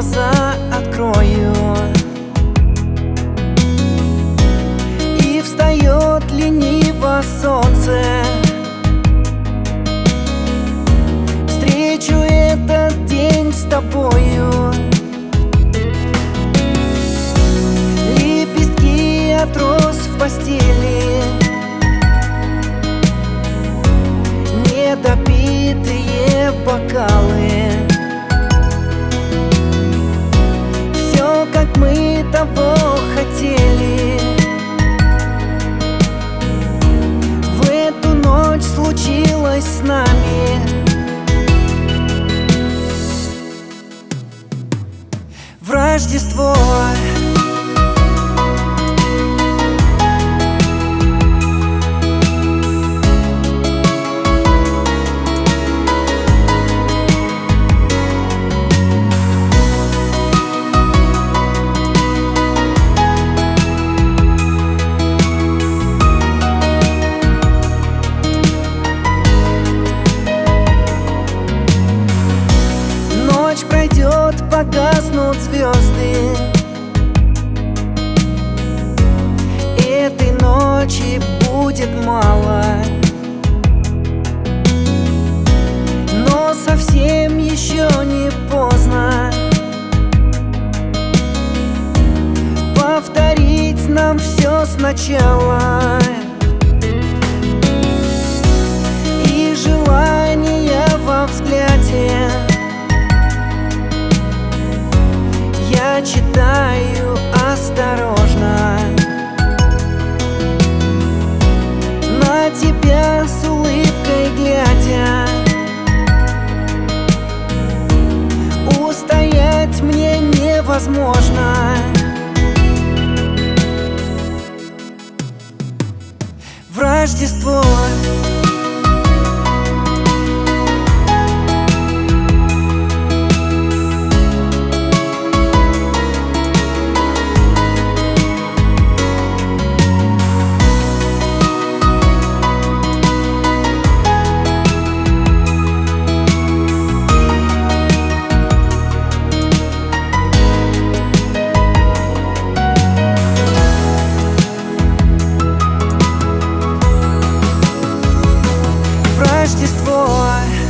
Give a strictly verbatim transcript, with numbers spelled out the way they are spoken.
глаза открою, и встает лениво солнце. Встречу этот день с тобою. Лепестки от роз в постели, недопитые бокалы. Все, как мы того хотели. В эту ночь случилось с нами. В Рождество ночь пройдет, погаснут звезды. Этой ночи будет мало, но совсем еще не поздно повторить нам все сначала. И желание во взгляде я читаю осторожно. На тебя с улыбкой глядя, устоять мне невозможно. В Рождество Рождество.